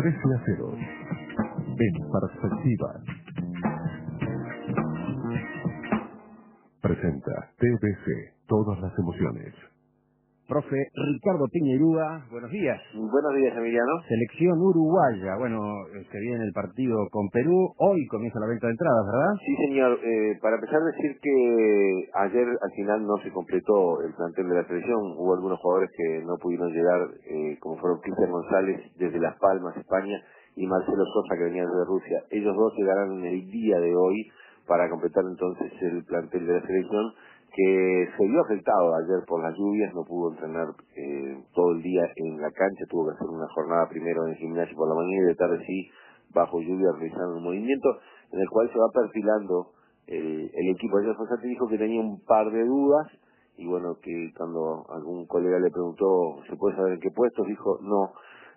13 a 0. En perspectiva. Presenta TBC, todas las emociones. Profe Ricardo Piñerúa, buenos días. Buenos días, Emiliano. Selección uruguaya, se viene el partido con Perú, hoy comienza la venta de entradas, ¿verdad? Sí, señor. Para empezar, decir que ayer al final no se completó el plantel de la selección. Hubo algunos jugadores que no pudieron llegar, como fueron Cristian González desde Las Palmas, España, y Marcelo Sosa, que venía desde Rusia. Ellos dos llegarán en el día de hoy para completar entonces el plantel de la selección, que se vio afectado ayer por las lluvias, no pudo entrenar todo el día en la cancha, tuvo que hacer una jornada primero en el gimnasio por la mañana y de tarde sí, bajo lluvia, realizando un movimiento en el cual se va perfilando el equipo. Ayer Fosati dijo que tenía un par de dudas, y bueno, que cuando algún colega le preguntó, ¿se puede saber en qué puestos? Dijo, no.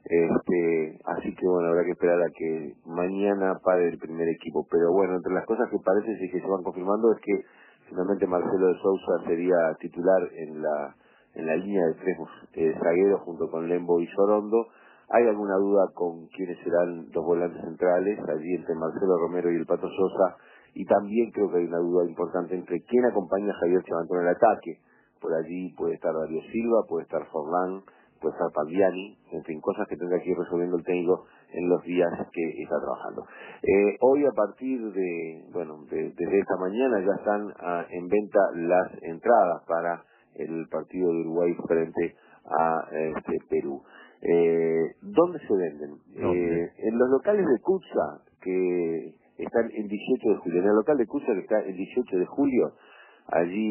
Así que bueno, habrá que esperar a que mañana pare el primer equipo. Pero bueno, entre las cosas que parece y que se van confirmando es que finalmente Marcelo de Sousa sería titular en la línea de tres zagueros junto con Lembo y Sorondo. Hay alguna duda con quiénes serán los volantes centrales, allí entre Marcelo Romero y el Pato Sosa, y también creo que hay una duda importante entre quién acompaña a Javier Chavantón en el ataque. Por allí puede estar Darío Silva, puede estar Forlán, puede estar Pagliani, en fin, cosas que tendrá que ir resolviendo el técnico en los días que está trabajando. Hoy a partir desde esta mañana ya están en venta las entradas para el partido de Uruguay frente a Perú. ¿Dónde se venden? En los locales de Cutsa, que están en 18 de julio. En el local de Cutsa, que está en 18 de julio, allí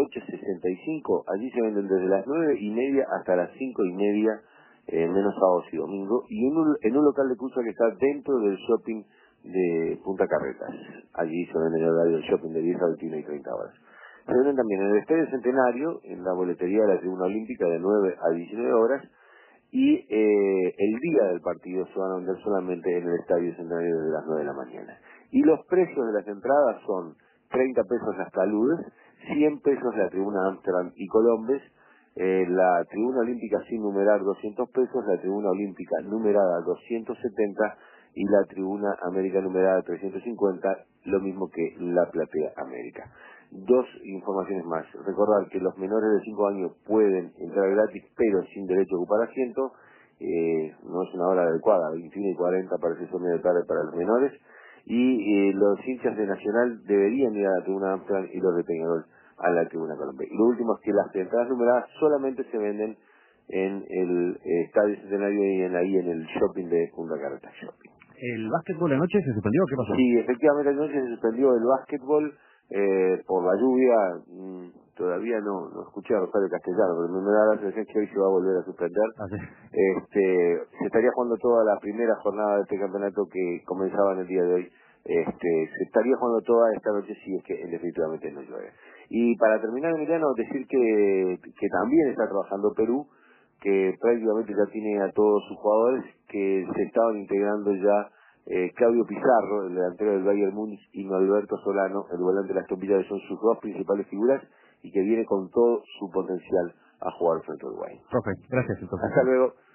1865, allí se venden desde las 9:30 hasta las 5:30, menos sábados y domingo, y en un local de Cutsa que está dentro del shopping de Punta Carretas. Allí se venden el horario del shopping de 10 a 21 y 30 horas. Se venden también en el Estadio Centenario, en la boletería de la Tribuna Olímpica de 9 a 19 horas, y el día del partido se van a vender solamente en el Estadio Centenario desde las 9 de la mañana. Y los precios de las entradas son 30 pesos las taludes, 100 pesos la tribuna Amsterdam y Colombes, la tribuna olímpica sin numerar 200 pesos, la tribuna olímpica numerada 270 y la tribuna América numerada 350, lo mismo que la platea América. Dos informaciones más. Recordar que los menores de 5 años pueden entrar gratis, pero sin derecho a ocupar asiento. No es una hora adecuada, 21:40 parece ser medio tarde para los menores. Y los hinchas de Nacional deberían ir a la tribuna Amsterdam y los de Peñarol a la tribuna Colombia. Y lo último es que las entradas numeradas solamente se venden en el Estadio Centenario y en el shopping de Punta Carretas Shopping. ¿El básquetbol anoche se suspendió? ¿Qué pasó? Sí, efectivamente anoche se suspendió el básquetbol por la lluvia. Todavía no escuché a Rosario Castellano, pero me da la sensación que hoy se va a volver a suspender. Se estaría jugando toda la primera jornada de este campeonato que comenzaba en el día de hoy. Se estaría jugando toda esta noche si es que definitivamente no llueve. Y para terminar, Emiliano, decir que también está trabajando Perú, que prácticamente ya tiene a todos sus jugadores, que se estaban integrando ya Claudio Pizarro, el delantero del Bayern Múnich, y Norberto Solano, el volante de las Villa, que son sus dos principales figuras, y que viene con todo su potencial a jugar frente a Uruguay. Profe, gracias. Hasta luego.